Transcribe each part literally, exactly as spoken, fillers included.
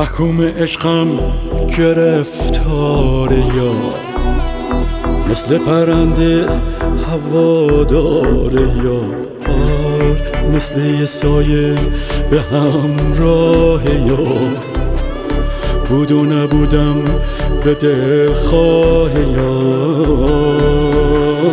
محکوم عشقم گرفتار یار، مثل پرنده هوادار یار، مثل یه سایه به همراه یار، بود و نبودم به دلخواه یار.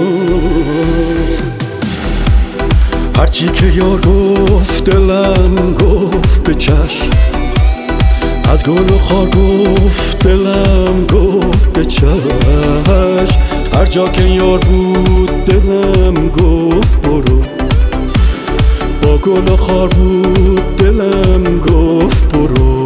هرچی که یار گفت دلم گفت به چشم، از گل و خار گفت دلم گفت به چشم، هر جا که یار بود دلم گفت برو، با گل و خار بود دلم گفت برو.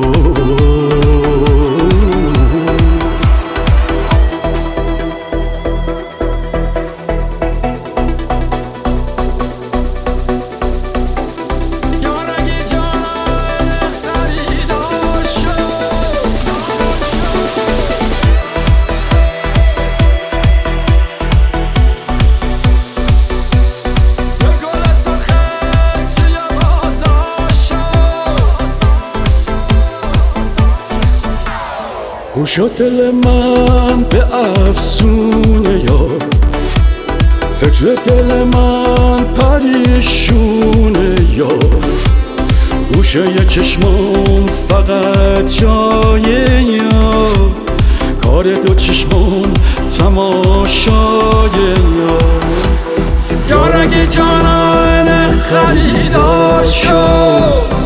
هوش و دل من به افسونه یار، فکر دل من پریشونه یار، گوشه ی چشمام فقط جای یار، کار دو چشمام تماشای یار. یار اگه جانان خریدار شد،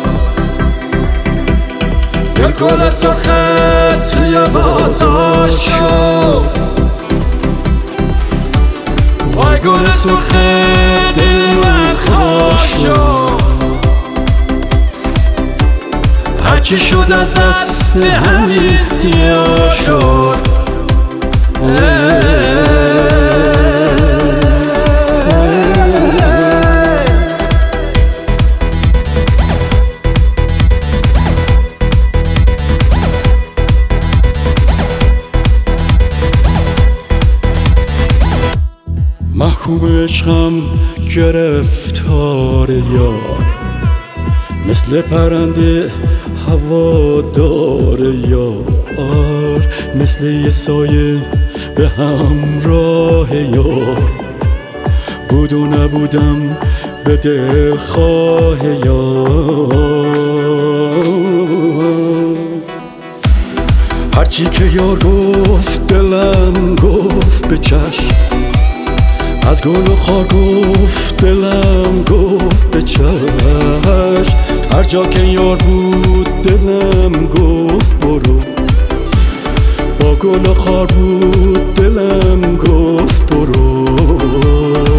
گل گل سرخت توی بازار شد، وای گل سرخت دل من خواهد شد، هرچی شد از دست همین یا شد. محکوم عشقم گرفتار یار، مثل پرنده هوادار یار، مثل یه سایه به همراه یار، بود و نبودم به دلخواه یار. هرچی که یار گفت دلم گفت به چشم، از گل و خار گفت دلم گفت به چشم، هر جا که یار بود دلم گفت برو، با گل و خار بود دلم گفت برو.